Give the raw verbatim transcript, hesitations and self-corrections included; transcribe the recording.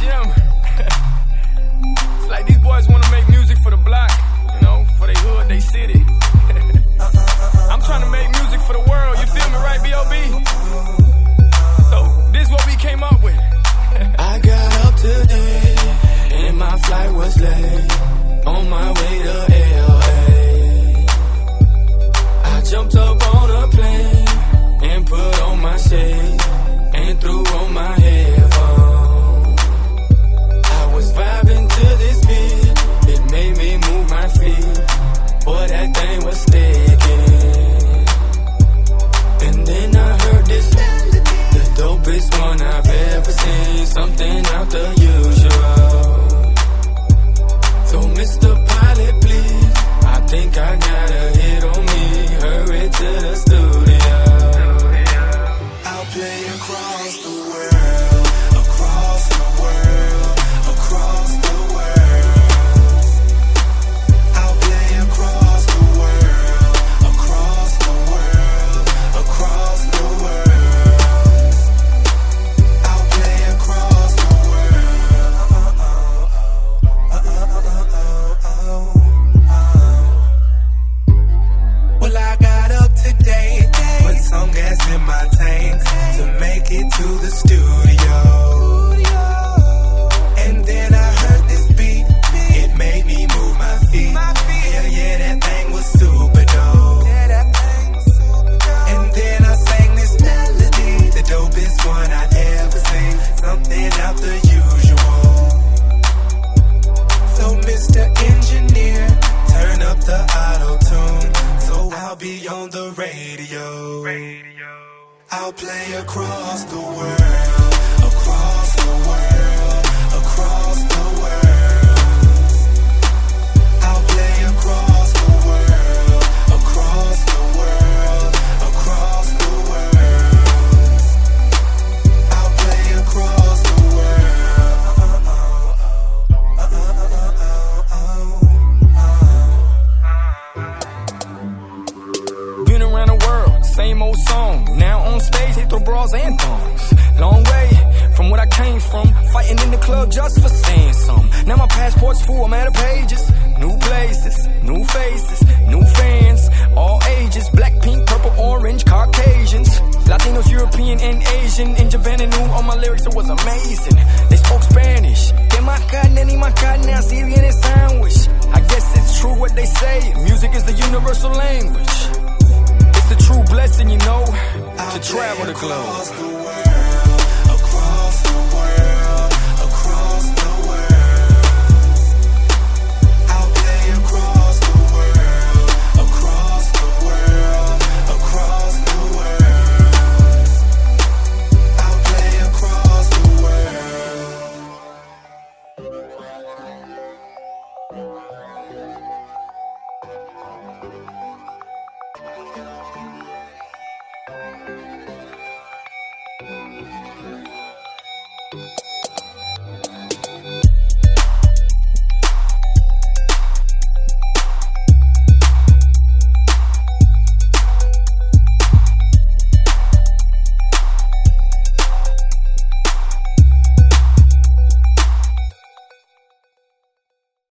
Jim. It's like these boys wanna make music for the block, you know, for they hood, they city. I'm trying to make music for the world, you feel me, right, B O B? So, this is what we came up with. I got up today, and my flight was late, on my way to L A. I jumped up on a plane, and put on my shades, and threw on my headphones. I was vibing to this beat, it made me move my feet, boy that thing was sticking. And then I heard this melody, the dopest one I've ever seen, something out the usual. So Mister Pilot, please, I think I got a hit on me, hurry to the studio. I'll play across the world, across the world, across the world. I'll play across the world, across the world, across the world. I'll play across the world. Well, I got up today, put some gas in my tank to make it to the studio. And then I heard this beat, it made me move my feet. Hell yeah, that thing was super dope. And then I sang this melody, the dopest one I'd ever seen, something out the usual. So Mister Engineer, turn up the auto-tune, so I'll be on the radio. I'll play across the world, across the world, across the world. I'll play across the world, across the world, across the world. I'll play across the world. Been around the world, same old song. Now on stage, they throw bras and thongs. Long way from what I came from, fighting in the club just for saying something. Now my passport's full, I'm out of pages. New places, new faces, new fans, all ages. Black, pink, purple, orange, Caucasians, Latinos, European, and Asian. In Japan and knew all my lyrics, it was amazing. They spoke Spanish. Que más carne, ni más carne, así viene sandwich. I guess it's true what they say, music is the universal language. It's a true blessing, you know, to travel the globe. Across the world, across the world, across the world. I'll play across the world, across the world, across the world. I'll play across the world.